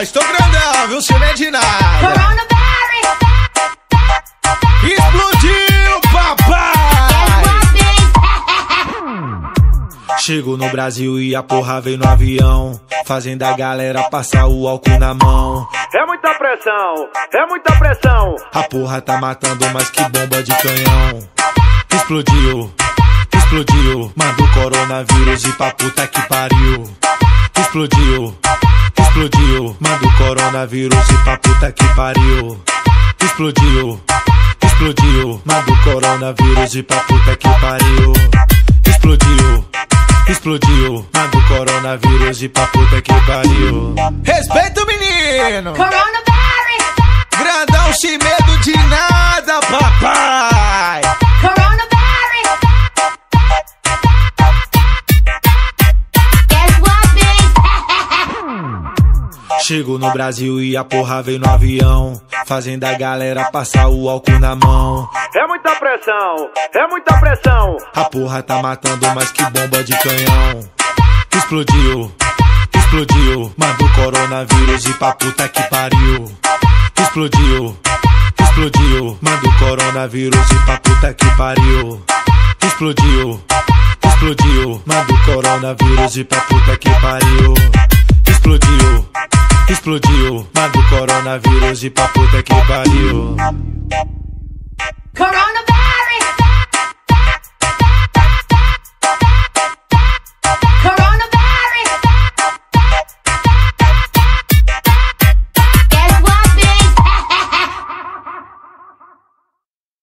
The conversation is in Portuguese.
nós, tô grandão, viu? Cê não é de nada. Explodiu, papai! Chegou no Brasil e a porra veio no avião, fazendo a galera passar o álcool na mão. É muita pressão, é muita pressão. A porra tá matando mais que bomba de canhão. Explodiu, explodiu, manda o coronavírus e pra puta que pariu. Explodiu, explodiu, manda o coronavírus e pra puta que pariu. Explodiu, explodiu, manda o coronavírus e pra puta que pariu. Explodiu, explodiu, manda o coronavírus e pra puta que pariu. Respeita o menino! Coronavirus! Grandão sem medo de nada, papai! Coronavirus! Guess what, bitch? Chegou no Brasil e a porra veio no avião, fazendo a galera passar o álcool na mão. É muita pressão, é muita pressão. A porra tá matando mais que bomba de canhão. Explodiu, explodiu, manda o coronavírus e pra puta que pariu. Explodiu, explodiu, manda o coronavírus e pra puta que pariu. Explodiu, explodiu, manda o coronavírus e pra puta que pariu. Explodiu, explodiu, manda o coronavírus e pra puta que pariu. Coronavirus!